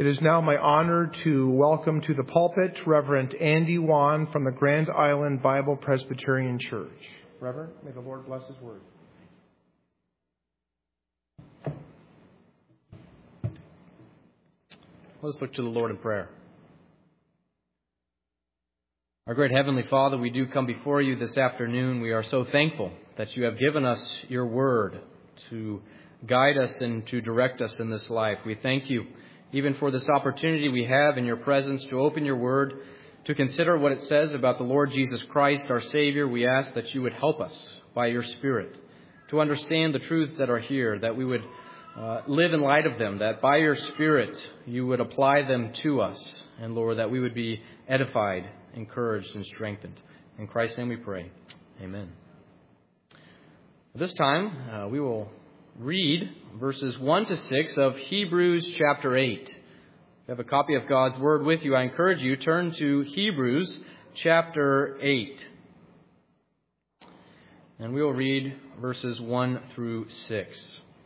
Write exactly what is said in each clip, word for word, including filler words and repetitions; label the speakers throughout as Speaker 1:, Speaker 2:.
Speaker 1: It is now my honor to welcome to the pulpit Reverend Andy Wan from the Grand Island Bible Presbyterian Church. Reverend, may the Lord bless His word.
Speaker 2: Let's look to the Lord in prayer. Our great Heavenly Father, we do come before you this afternoon. We are so thankful that you have given us your word to guide us and to direct us in this life. We thank you even for this opportunity we have in your presence to open your word, to consider what it says about the Lord Jesus Christ, our Savior. We ask that you would help us by your Spirit to understand the truths that are here, that we would uh, live in light of them, that by your Spirit you would apply them to us, and Lord, that we would be edified, encouraged, and strengthened. In Christ's name we pray. Amen. This time uh, we will read verses one to six of Hebrews chapter eight. If you have a copy of God's Word with you, I encourage you, turn to Hebrews chapter eight. And we will read verses one through six.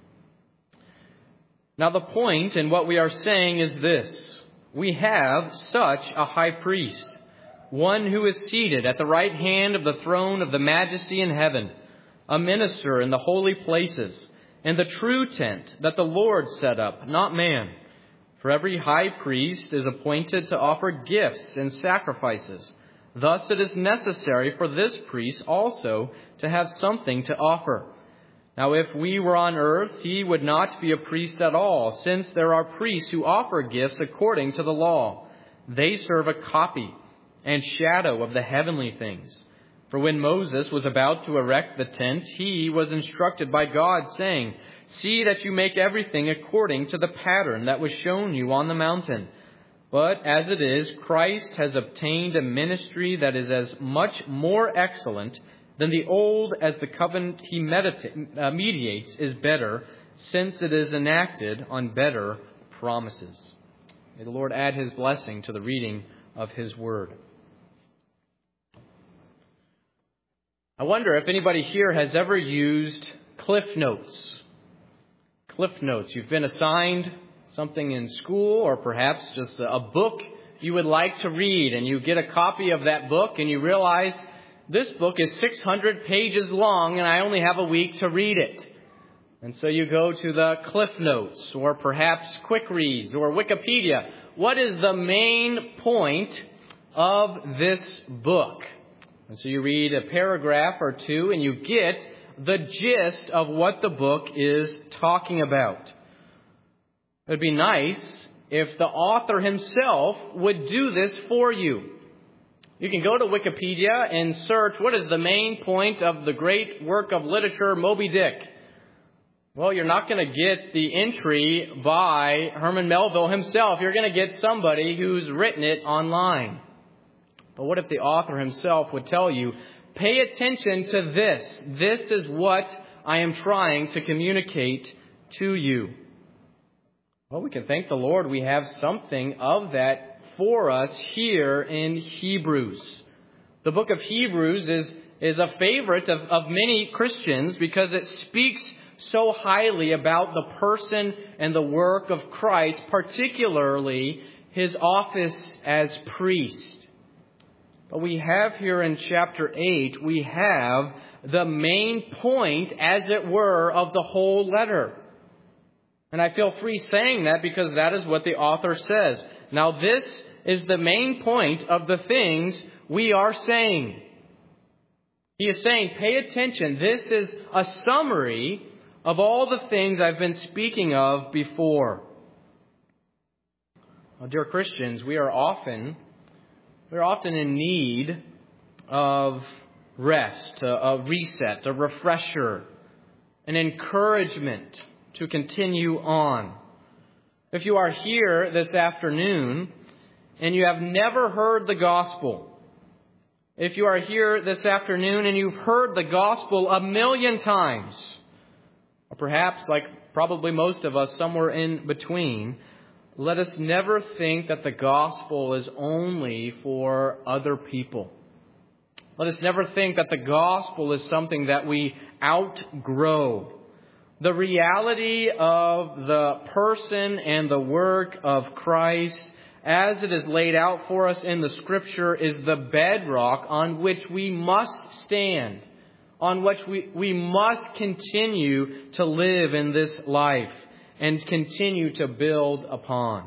Speaker 2: Now the point in what we are saying is this: we have such a high priest, one who is seated at the right hand of the throne of the majesty in heaven, a minister in the holy places, and the true tent that the Lord set up, not man. For every high priest is appointed to offer gifts and sacrifices. Thus it is necessary for this priest also to have something to offer. Now if we were on earth, he would not be a priest at all, since there are priests who offer gifts according to the law. They serve a copy and shadow of the heavenly things. For when Moses was about to erect the tent, he was instructed by God, saying, "See that you make everything according to the pattern that was shown you on the mountain." But as it is, Christ has obtained a ministry that is as much more excellent than the old as the covenant he medita- uh, mediates is better, since it is enacted on better promises. May the Lord add his blessing to the reading of his word. I wonder if anybody here has ever used Cliff Notes. Cliff Notes. You've been assigned something in school, or perhaps just a book you would like to read, and you get a copy of that book and you realize this book is six hundred pages long and I only have a week to read it. And so you go to the Cliff Notes, or perhaps Quick Reads, or Wikipedia. What is the main point of this book? And so you read a paragraph or two and you get the gist of what the book is talking about. It would be nice if the author himself would do this for you. You can go to Wikipedia and search, what is the main point of the great work of literature, Moby Dick? Well, you're not going to get the entry by Herman Melville himself. You're going to get somebody who's written it online. But what if the author himself would tell you, pay attention to this. This is what I am trying to communicate to you. Well, we can thank the Lord we have something of that for us here in Hebrews. The book of Hebrews is, is a favorite of, of many Christians because it speaks so highly about the person and the work of Christ, particularly his office as priest. But we have here in chapter eight, we have the main point, as it were, of the whole letter. And I feel free saying that because that is what the author says. Now this is the main point of the things we are saying. He is saying, pay attention. This is a summary of all the things I've been speaking of before. Well, dear Christians, we are often... We're often in need of rest, a, a reset, a refresher, an encouragement to continue on. If you are here this afternoon and you have never heard the gospel, if you are here this afternoon and you've heard the gospel a million times, or perhaps, like probably most of us, somewhere in between, let us never think that the gospel is only for other people. Let us never think that the gospel is something that we outgrow, The reality of the person and the work of Christ, as it is laid out for us in the Scripture, is the bedrock on which we must stand, on which we, we must continue to live in this life and continue to build upon.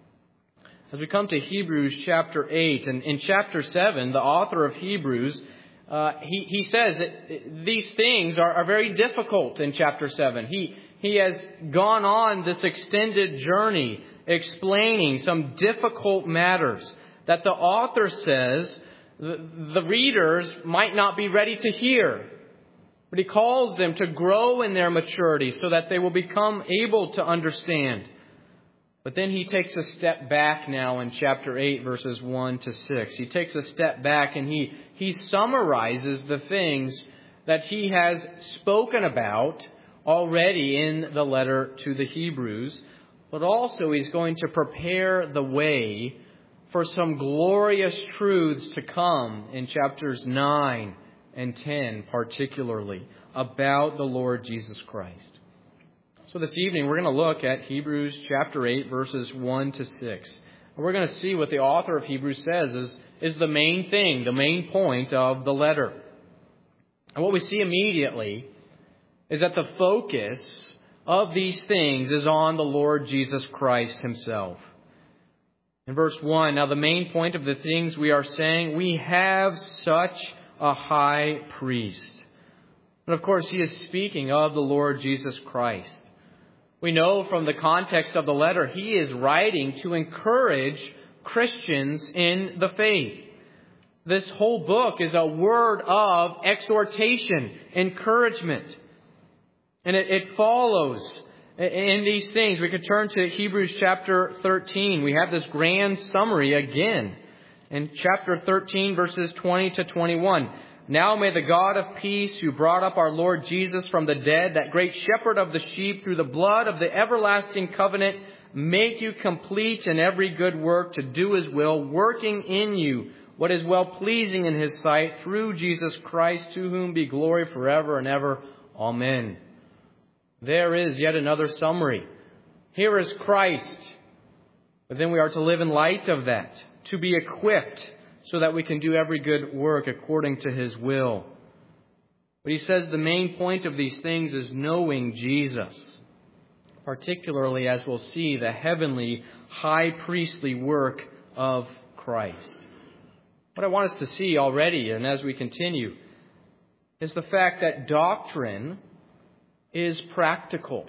Speaker 2: As we come to Hebrews chapter eight, and in chapter seven, the author of Hebrews, uh, he, he says that these things are, are very difficult in chapter seven. He, he has gone on this extended journey explaining some difficult matters that the author says the, the readers might not be ready to hear. But he calls them to grow in their maturity so that they will become able to understand. But then he takes a step back now in chapter eight, verses one to six. He takes a step back and he, he summarizes the things that he has spoken about already in the letter to the Hebrews. But also he's going to prepare the way for some glorious truths to come in chapters nine and ten, particularly, about the Lord Jesus Christ. So this evening we're going to look at Hebrews chapter eight, verses one to six. And we're going to see what the author of Hebrews says is, is the main thing, the main point of the letter. And what we see immediately is that the focus of these things is on the Lord Jesus Christ Himself. In verse one, now the main point of the things we are saying, we have such a high priest. And of course, he is speaking of the Lord Jesus Christ. We know from the context of the letter, he is writing to encourage Christians in the faith. This whole book is a word of exhortation, encouragement. And it, it follows in these things. We could turn to Hebrews chapter thirteen. We have this grand summary again in chapter thirteen, verses twenty to twenty-one. Now may the God of peace, who brought up our Lord Jesus from the dead, that great shepherd of the sheep, through the blood of the everlasting covenant, make you complete in every good work to do His will, working in you what is well pleasing in His sight, through Jesus Christ, to whom be glory forever and ever. Amen. There is yet another summary. Here is Christ. But then we are to live in light of that, to be equipped so that we can do every good work according to His will. But he says the main point of these things is knowing Jesus, particularly as we'll see the heavenly high priestly work of Christ. What I want us to see already, and as we continue, is the fact that doctrine is practical.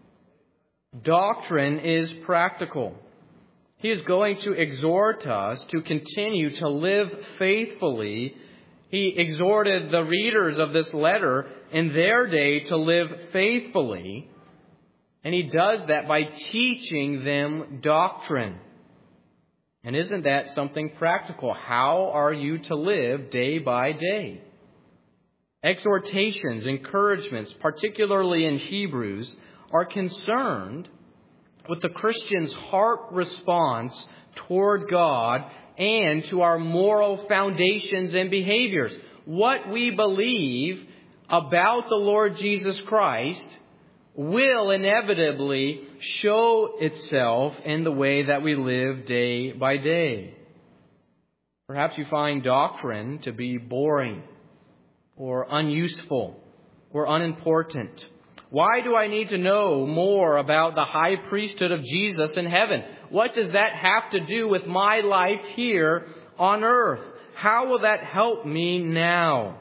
Speaker 2: Doctrine is practical. He is going to exhort us to continue to live faithfully. He exhorted the readers of this letter in their day to live faithfully. And he does that by teaching them doctrine. And isn't that something practical? How are you to live day by day? Exhortations, encouragements, particularly in Hebrews, are concerned with the Christian's heart response toward God and to our moral foundations and behaviors. What we believe about the Lord Jesus Christ will inevitably show itself in the way that we live day by day. Perhaps you find doctrine to be boring or unuseful or unimportant. Why do I need to know more about the high priesthood of Jesus in heaven? What does that have to do with my life here on earth? How will that help me now?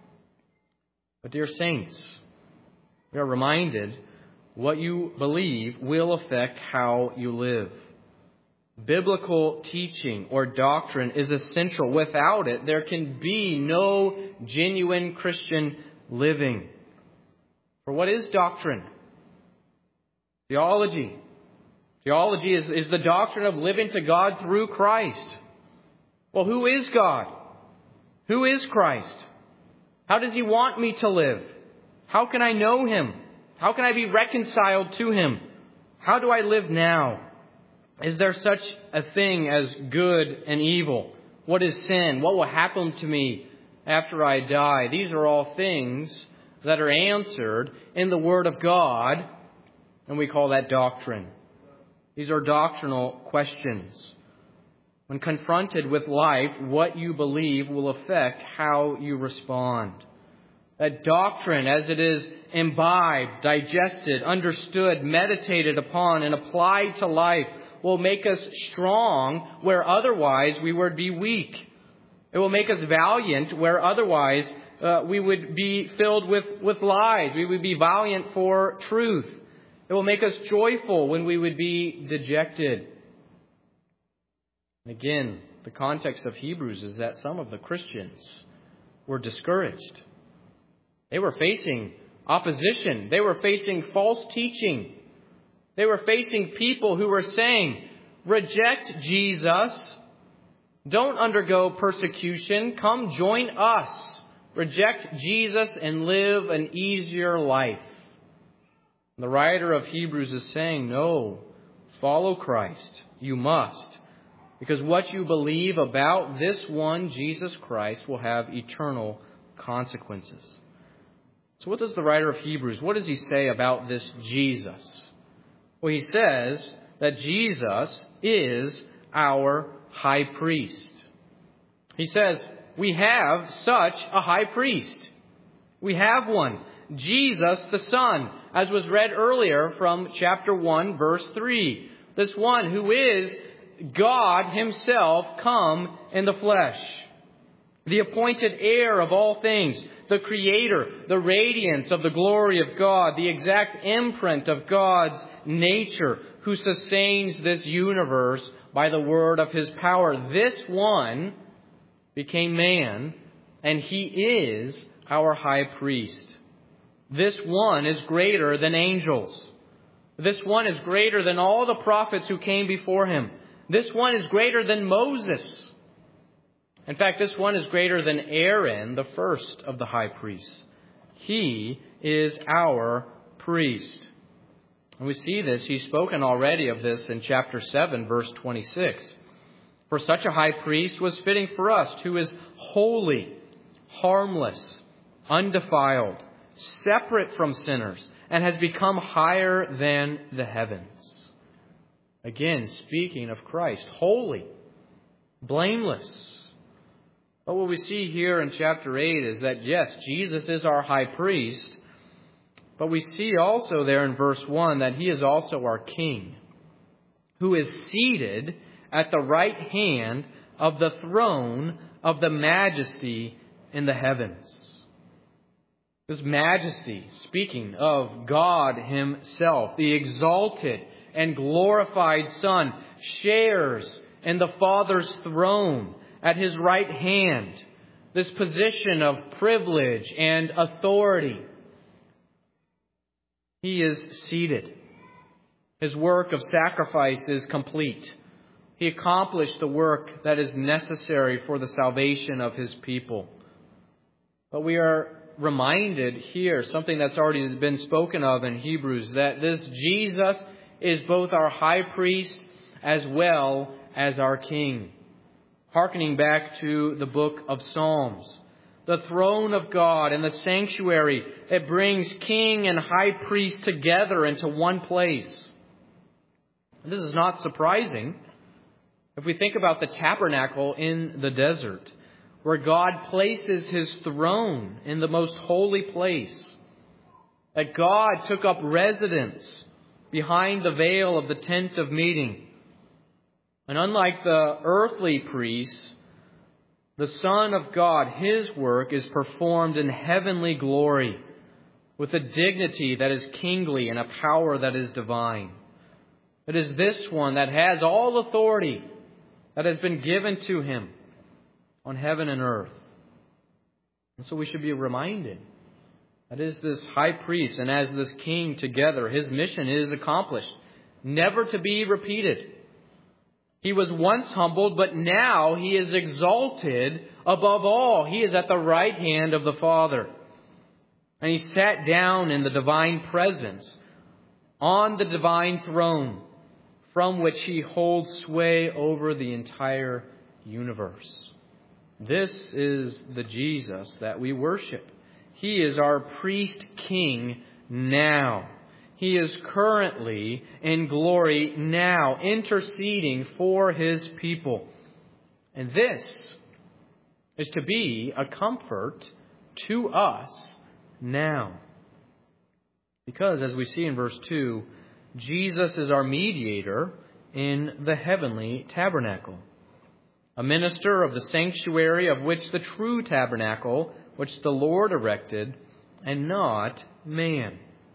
Speaker 2: But dear saints, we are reminded what you believe will affect how you live. Biblical teaching or doctrine is essential. Without it, there can be no genuine Christian living. For what is doctrine? Theology. Theology is, is the doctrine of living to God through Christ. Well, who is God? Who is Christ? How does He want me to live? How can I know Him? How can I be reconciled to Him? How do I live now? Is there such a thing as good and evil? What is sin? What will happen to me after I die? These are all things that are answered in the Word of God, and we call that doctrine. These are doctrinal questions. When confronted with life, what you believe will affect how you respond. That doctrine, as it is imbibed, digested, understood, meditated upon, and applied to life, will make us strong where otherwise we would be weak. It will make us valiant where otherwise uh, we would be filled with, with lies. We would be valiant for truth. It will make us joyful when we would be dejected. Again, the context of Hebrews is that some of the Christians were discouraged. They were facing opposition. They were facing false teaching. They were facing people who were saying, reject Jesus. Don't undergo persecution. Come join us. Reject Jesus and live an easier life. The writer of Hebrews is saying, no, follow Christ. You must. Because what you believe about this one, Jesus Christ, will have eternal consequences. So what does the writer of Hebrews, what does he say about this Jesus? Well, he says that Jesus is our high priest. He says, we have such a high priest. We have one, Jesus the Son, as was read earlier from chapter one, verse three. This one who is God Himself come in the flesh. The appointed heir of all things, the Creator, the radiance of the glory of God, the exact imprint of God's nature, who sustains this universe by the word of His power. This one became man, and He is our high priest. This one is greater than angels. This one is greater than all the prophets who came before Him. This one is greater than Moses. In fact, this one is greater than Aaron, the first of the high priests. He is our priest. And we see this. He's spoken already of this in chapter seven, verse twenty-six. For such a high priest was fitting for us, who is holy, harmless, undefiled, separate from sinners, and has become higher than the heavens. Again, speaking of Christ, holy, blameless. But what we see here in chapter eight is that, yes, Jesus is our high priest, but we see also there in verse one that He is also our King, who is seated at the right hand of the throne of the majesty in the heavens. This majesty, speaking of God Himself, the exalted and glorified Son, shares in the Father's throne at His right hand, this position of privilege and authority. He is seated. His work of sacrifice is complete. He accomplished the work that is necessary for the salvation of His people. But we are reminded here, something that's already been spoken of in Hebrews, that this Jesus is both our high priest as well as our King. Hearkening back to the book of Psalms, the throne of God and the sanctuary, it brings king and high priest together into one place. This is not surprising if we think about the tabernacle in the desert, where God places His throne in the most holy place. That God took up residence behind the veil of the tent of meeting. And unlike the earthly priests, the Son of God, His work is performed in heavenly glory, with a dignity that is kingly and a power that is divine. It is this one that has all authority that has been given to Him on heaven and earth. And so we should be reminded that as this high priest and as this king together, His mission is accomplished, never to be repeated. He was once humbled, but now He is exalted above all. He is at the right hand of the Father. And He sat down in the divine presence on the divine throne, from which He holds sway over the entire universe. This is the Jesus that we worship. He is our priest king now. He is currently in glory now, interceding for His people. And this is to be a comfort to us now. Because, as we see in verse two, Jesus is our mediator in the heavenly tabernacle, a minister of the sanctuary of which the true tabernacle, which the Lord erected, and not man.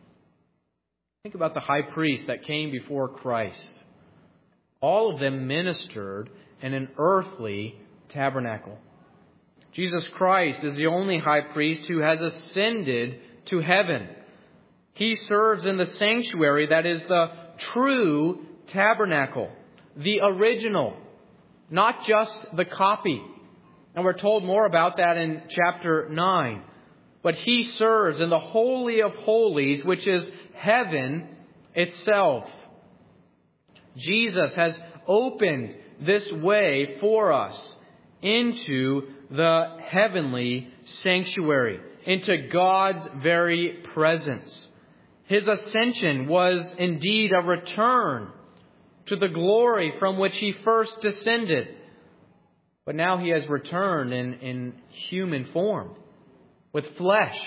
Speaker 2: Think about the high priest that came before Christ. All of them ministered in an earthly tabernacle. Jesus Christ is the only high priest who has ascended to heaven. He serves in the sanctuary that is the true tabernacle, the original, not just the copy. And we're told more about that in chapter nine. But He serves in the Holy of Holies, which is heaven itself. Jesus has opened this way for us into the heavenly sanctuary, into God's very presence. His ascension was indeed a return to the glory from which He first descended. But now He has returned in, in human form, with flesh.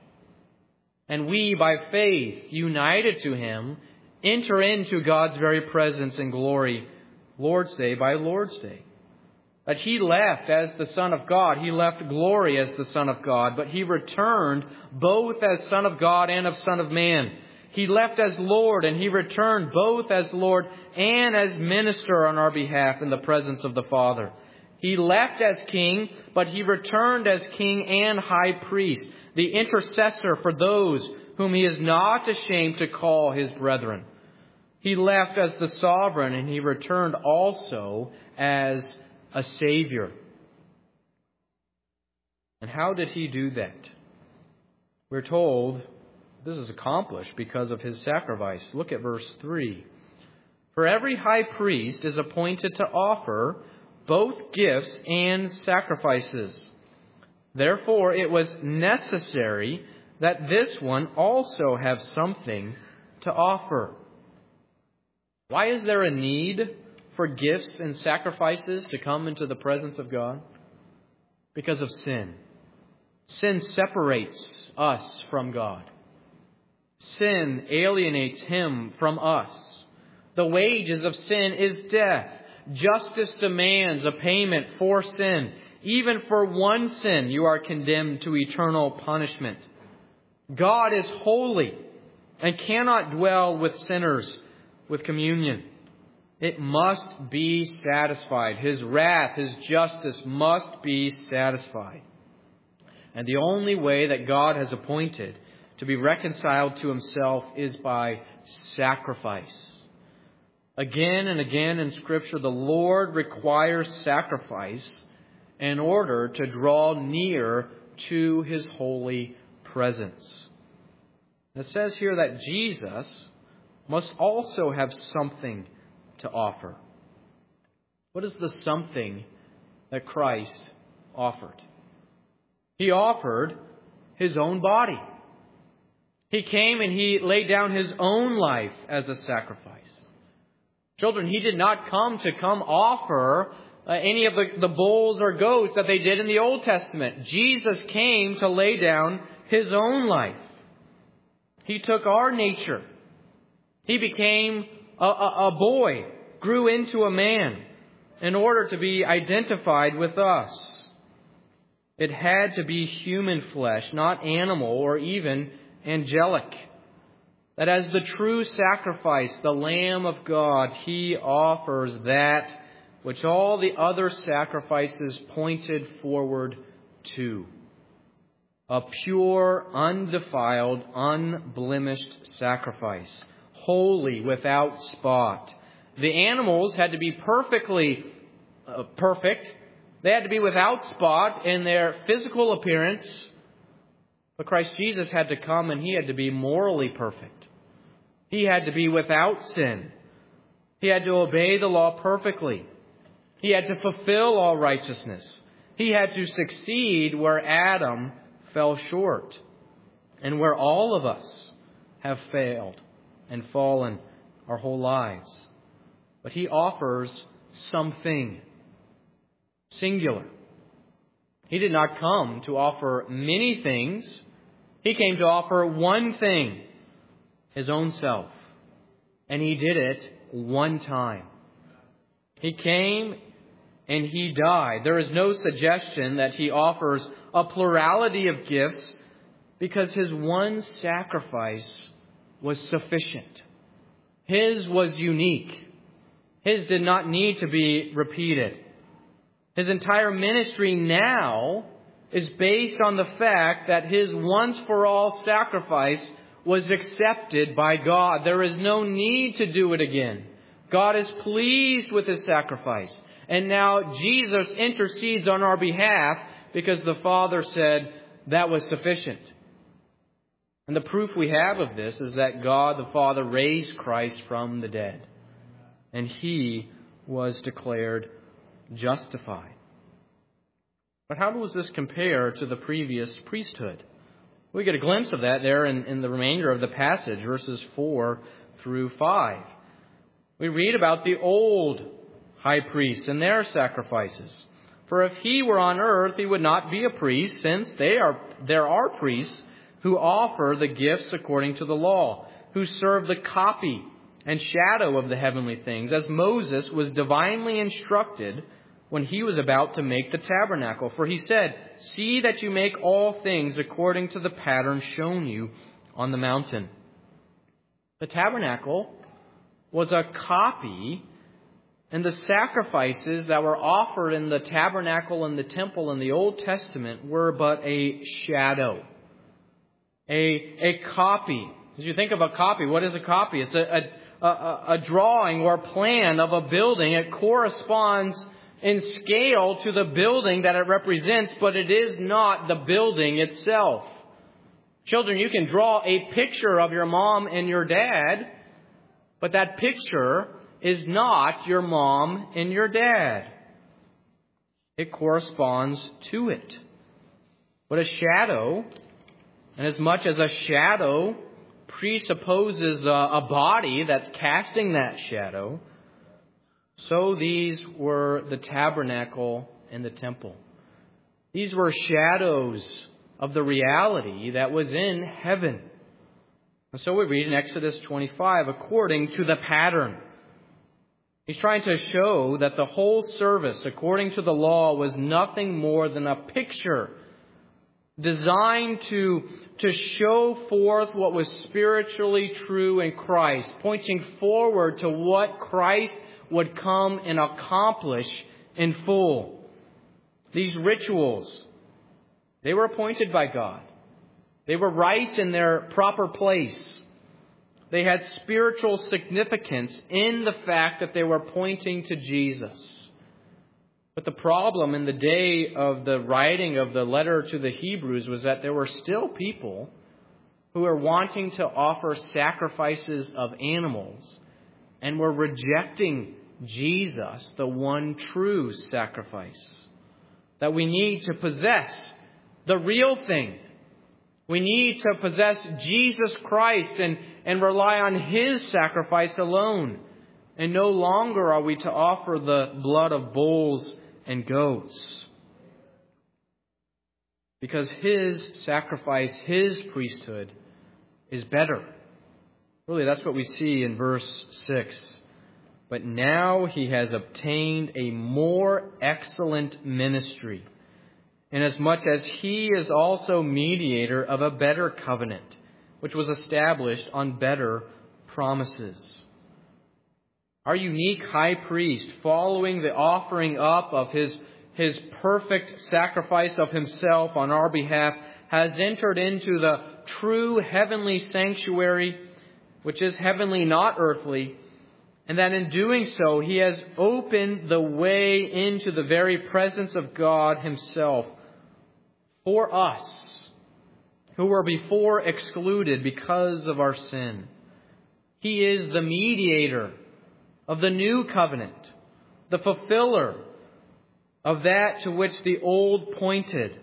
Speaker 2: And we, by faith, united to Him, enter into God's very presence and glory, Lord's Day by Lord's Day. That He left as the Son of God. He left glory as the Son of God. But He returned both as Son of God and as Son of Man. He left as Lord and He returned both as Lord and as minister on our behalf in the presence of the Father. He left as King, but He returned as King and High Priest, the intercessor for those whom He is not ashamed to call His brethren. He left as the sovereign and He returned also as a Savior. And how did He do that? We're told this is accomplished because of His sacrifice. Look at verse three. For every high priest is appointed to offer both gifts and sacrifices. Therefore, it was necessary that this one also have something to offer. Why is there a need for gifts and sacrifices to come into the presence of God? Because of sin. Sin separates us from God. Sin alienates Him from us. The wages of sin is death. Justice demands a payment for sin. Even for one sin, you are condemned to eternal punishment. God is holy and cannot dwell with sinners with communion. It must be satisfied. His wrath, His justice must be satisfied. And the only way that God has appointed to be reconciled to Himself is by sacrifice. Again and again in Scripture, the Lord requires sacrifice in order to draw near to His holy presence. It says here that Jesus must also have something to offer. What is the something that Christ offered? He offered His own body. He came and He laid down His own life as a sacrifice. Children, He did not come to come offer uh, any of the, the bulls or goats that they did in the Old Testament. Jesus came to lay down His own life. He took our nature. He became a, a, a boy, grew into a man in order to be identified with us. It had to be human flesh, not animal or even angelic. That as the true sacrifice, the Lamb of God, He offers that which all the other sacrifices pointed forward to. A pure, undefiled, unblemished sacrifice, holy, without spot. The animals had to be perfectly uh, perfect. They had to be without spot in their physical appearance. But Christ Jesus had to come and He had to be morally perfect. He had to be without sin. He had to obey the law perfectly. He had to fulfill all righteousness. He had to succeed where Adam fell short. and where all of us have failed and fallen our whole lives. But He offers something, singular. He did not come to offer many things. He came to offer one thing, His own self. And He did it one time. He came and He died. There is no suggestion that He offers a plurality of gifts, because His one sacrifice was sufficient. His was unique. His did not need to be repeated. His entire ministry now is based on the fact that His once-for-all sacrifice was accepted by God. There is no need to do it again. God is pleased with His sacrifice. And now Jesus intercedes on our behalf because the Father said that was sufficient. And the proof we have of this is that God the Father raised Christ from the dead. And He was declared justified. But how does this compare to the previous priesthood? We get a glimpse of that there in, in the remainder of the passage, verses four through five. We read about the old high priests and their sacrifices. For if he were on earth, he would not be a priest, since they are there are priests who offer the gifts according to the law, who serve the copy and shadow of the heavenly things, as Moses was divinely instructed when he was about to make the tabernacle. For he said, "See that you make all things according to the pattern shown you on the mountain." The tabernacle was a copy, and the sacrifices that were offered in the tabernacle and the temple in the Old Testament were but a shadow, a, a copy. As you think of a copy, what is a copy? It's a, a, a, a drawing or plan of a building. It corresponds in scale to the building that it represents, but it is not the building itself. Children, you can draw a picture of your mom and your dad, but that picture is not your mom and your dad. It corresponds to it. But a shadow, and as much as a shadow presupposes a, a body that's casting that shadow, so these were the tabernacle and the temple. These were shadows of the reality that was in heaven. And so we read in Exodus twenty-five, according to the pattern. He's trying to show that the whole service, according to the law, was nothing more than a picture designed to, to show forth what was spiritually true in Christ, pointing forward to what Christ would come and accomplish in full. These rituals, they were appointed by God. They were right in their proper place. They had spiritual significance in the fact that they were pointing to Jesus. But the problem in the day of the writing of the letter to the Hebrews was that there were still people who were wanting to offer sacrifices of animals and were rejecting Jesus, the one true sacrifice. That we need to possess the real thing. We need to possess Jesus Christ and, and rely on His sacrifice alone. And no longer are we to offer the blood of bulls and goats. Because His sacrifice, His priesthood, is better. Really, that's what we see in verse six. But now He has obtained a more excellent ministry, inasmuch as He is also mediator of a better covenant, which was established on better promises. Our unique high priest, following the offering up of his, his perfect sacrifice of Himself on our behalf, has entered into the true heavenly sanctuary, which is heavenly, not earthly, and that in doing so, He has opened the way into the very presence of God Himself for us, who were before excluded because of our sin. He is the mediator of the new covenant, the fulfiller of that to which the old pointed.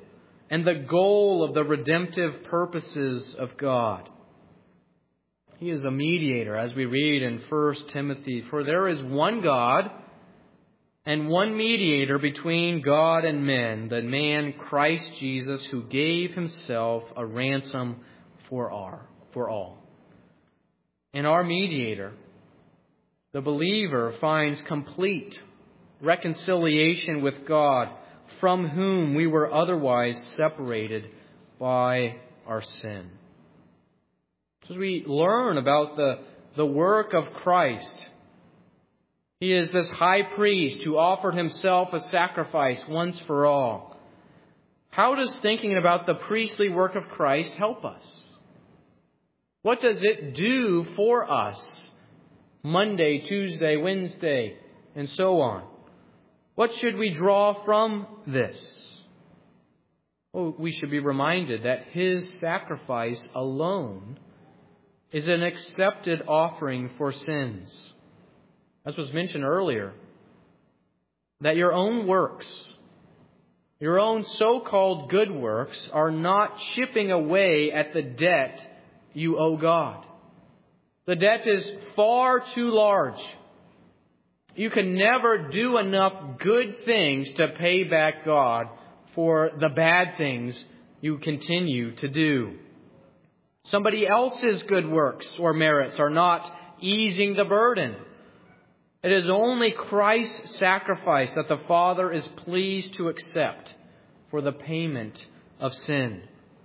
Speaker 2: and the goal of the redemptive purposes of God. He is a mediator, as we read in First Timothy. For there is one God and one mediator between God and men, the man Christ Jesus, who gave himself a ransom for our, for all. In our mediator, the believer finds complete reconciliation with God, from whom we were otherwise separated by our sin. As we learn about the, the work of Christ, He is this high priest who offered himself a sacrifice once for all. How does thinking about the priestly work of Christ help us? What does it do for us Monday, Tuesday, Wednesday, and so on? What should we draw from this? Well, we should be reminded that His sacrifice alone is an accepted offering for sins. As was mentioned earlier, that your own works, your own so-called good works, are not chipping away at the debt you owe God. The debt is far too large. You can never do enough good things to pay back God for the bad things you continue to do. Somebody else's good works or merits are not easing the burden. It is only Christ's sacrifice that the Father is pleased to accept for the payment of sin.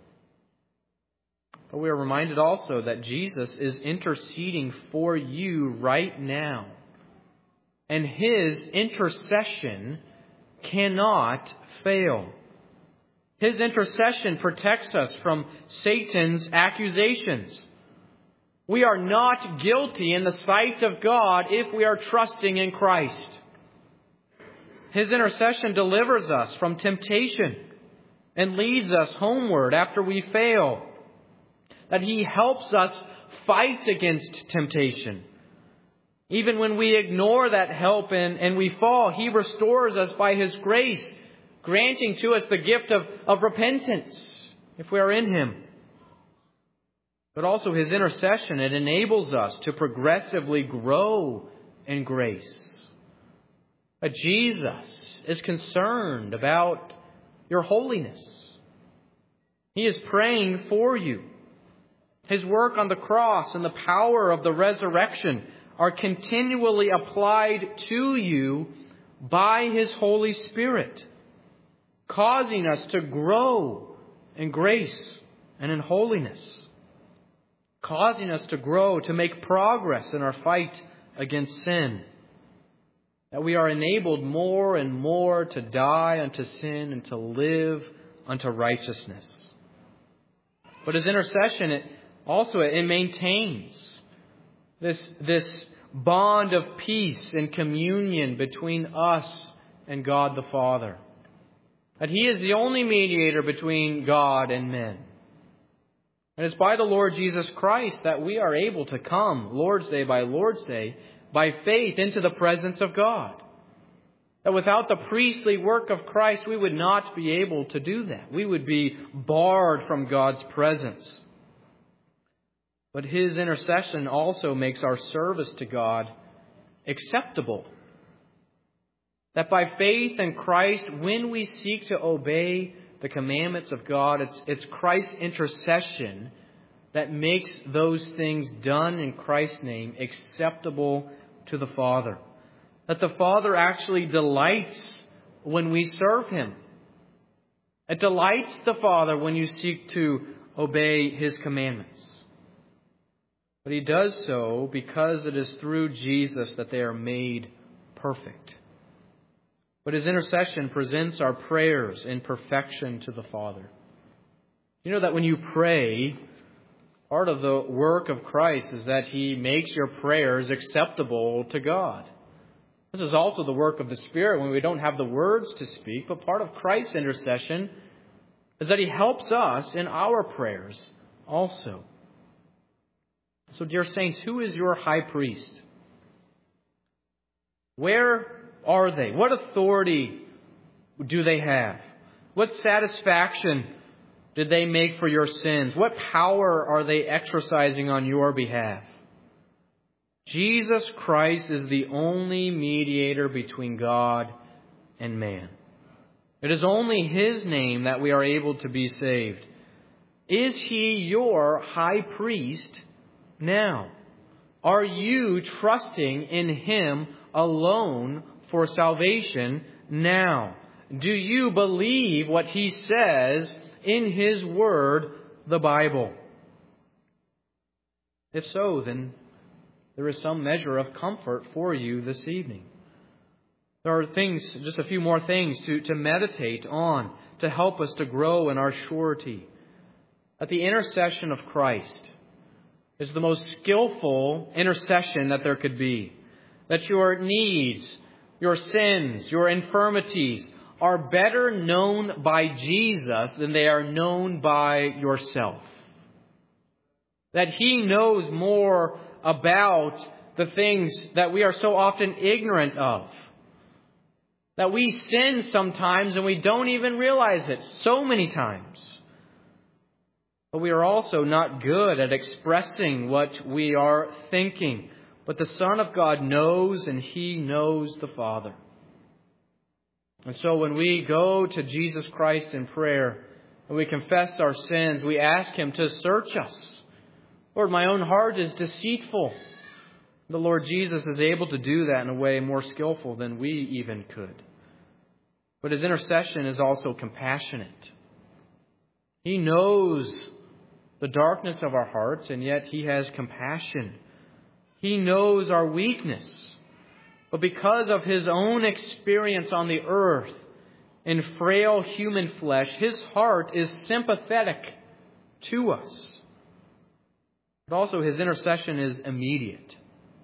Speaker 2: But we are reminded also that Jesus is interceding for you right now. And His intercession cannot fail. His intercession protects us from Satan's accusations. We are not guilty in the sight of God if we are trusting in Christ. His intercession delivers us from temptation and leads us homeward after we fail. That He helps us fight against temptation. Even when we ignore that help and, and we fall, He restores us by His grace, granting to us the gift of, of repentance if we are in Him. But also His intercession, it enables us to progressively grow in grace. But Jesus is concerned about your holiness. He is praying for you. His work on the cross and the power of the resurrection are continually applied to you by His Holy Spirit, causing us to grow in grace and in holiness, causing us to grow, to make progress in our fight against sin, that we are enabled more and more to die unto sin and to live unto righteousness. But His intercession, it also it maintains this, this bond of peace and communion between us and God the Father. That He is the only mediator between God and men. And it's by the Lord Jesus Christ that we are able to come, Lord's Day by Lord's Day, by faith into the presence of God. That without the priestly work of Christ, we would not be able to do that. We would be barred from God's presence. But His intercession also makes our service to God acceptable. That by faith in Christ, when we seek to obey the commandments of God, it's, it's Christ's intercession that makes those things done in Christ's name acceptable to the Father. That the Father actually delights when we serve Him. It delights the Father when you seek to obey His commandments. But He does so because it is through Jesus that they are made perfect. But His intercession presents our prayers in perfection to the Father. You know that when you pray, part of the work of Christ is that He makes your prayers acceptable to God. This is also the work of the Spirit when we don't have the words to speak, but part of Christ's intercession is that He helps us in our prayers also. So, dear saints, who is your high priest? Where are they? What authority do they have? What satisfaction did they make for your sins? What power are they exercising on your behalf? Jesus Christ is the only mediator between God and man. It is only His name that we are able to be saved. Is He your high priest now? Are you trusting in Him alone for salvation now? Do you believe what He says in His Word, the Bible? If so, then there is some measure of comfort for you this evening. There are things, just a few more things to, to meditate on to help us to grow in our surety. That the intercession of Christ is the most skillful intercession that there could be. That your needs, your sins, your infirmities are better known by Jesus than they are known by yourself. That He knows more about the things that we are so often ignorant of. That we sin sometimes and we don't even realize it so many times. But we are also not good at expressing what we are thinking. But the Son of God knows, and He knows the Father. And so when we go to Jesus Christ in prayer and we confess our sins, we ask Him to search us. Lord, my own heart is deceitful. The Lord Jesus is able to do that in a way more skillful than we even could. But His intercession is also compassionate. He knows the darkness of our hearts, and yet He has compassion. He knows our weakness. But because of His own experience on the earth in frail human flesh, His heart is sympathetic to us. But also His intercession is immediate.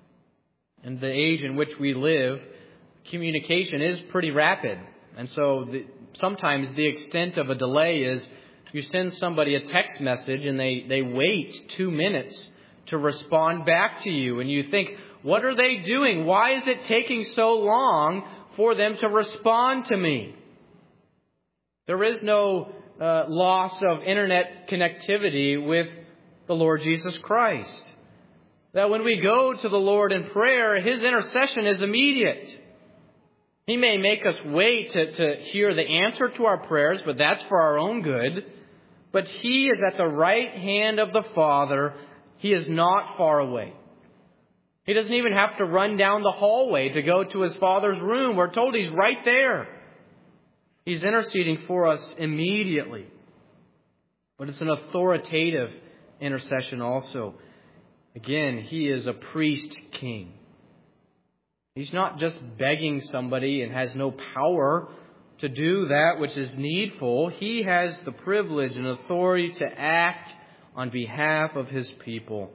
Speaker 2: In the age in which we live, communication is pretty rapid. And so the, sometimes the extent of a delay is you send somebody a text message and they, they wait two minutes to respond back to you. And you think, what are they doing? Why is it taking so long for them to respond to me? There is no uh, loss of internet connectivity with the Lord Jesus Christ. That when we go to the Lord in prayer, His intercession is immediate. He may make us wait to, to hear the answer to our prayers, but that's for our own good. But He is at the right hand of the Father. He is not far away. He doesn't even have to run down the hallway to go to His Father's room. We're told He's right there. He's interceding for us immediately. But it's an authoritative intercession also. Again, He is a priest king. He's not just begging somebody and has no power to do that which is needful. He has the privilege and authority to act on behalf of His people.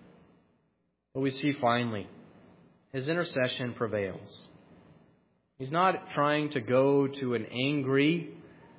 Speaker 2: But we see finally, His intercession prevails. He's not trying to go to an angry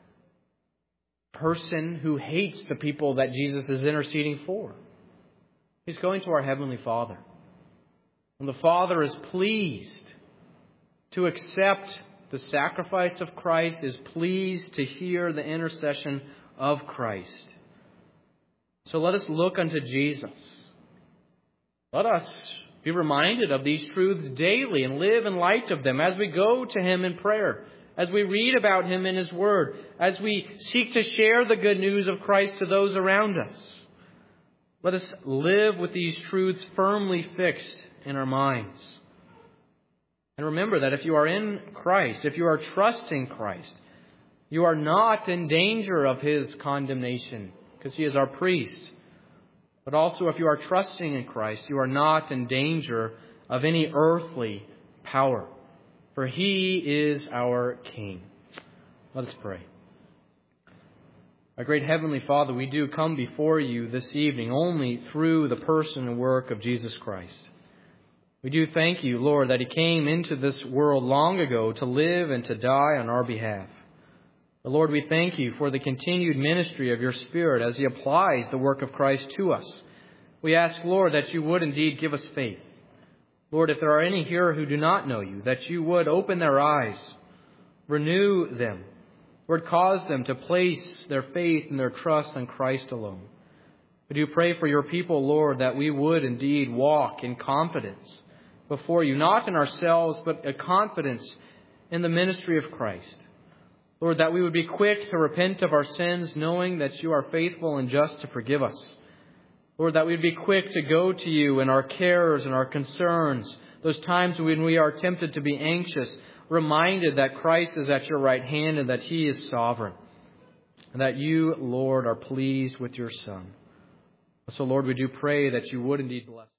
Speaker 2: person who hates the people that Jesus is interceding for. He's going to our Heavenly Father. And the Father is pleased to accept the sacrifice of Christ, is pleased to hear the intercession of Christ. So let us look unto Jesus. Let us be reminded of these truths daily and live in light of them as we go to Him in prayer, as we read about Him in His Word, as we seek to share the good news of Christ to those around us. Let us live with these truths firmly fixed in our minds. And remember that if you are in Christ, if you are trusting Christ, you are not in danger of His condemnation because He is our priest. But also if you are trusting in Christ, you are not in danger of any earthly power, for He is our King. Let us pray. Our great Heavenly Father, we do come before You this evening only through the person and work of Jesus Christ. We do thank You, Lord, that He came into this world long ago to live and to die on our behalf. But Lord, we thank You for the continued ministry of Your Spirit as He applies the work of Christ to us. We ask, Lord, that You would indeed give us faith. Lord, if there are any here who do not know You, that You would open their eyes, renew them, Lord, cause them to place their faith and their trust in Christ alone. We do pray for your people, Lord, that we would indeed walk in confidence before you, not in ourselves, but a confidence in the ministry of Christ. Lord, that we would be quick to repent of our sins, knowing that you are faithful and just to forgive us. Lord, that we would be quick to go to you in our cares and our concerns, those times when we are tempted to be anxious, reminded that Christ is at your right hand and that he is sovereign, and that you, Lord, are pleased with your Son. So, Lord, we do pray that you would indeed bless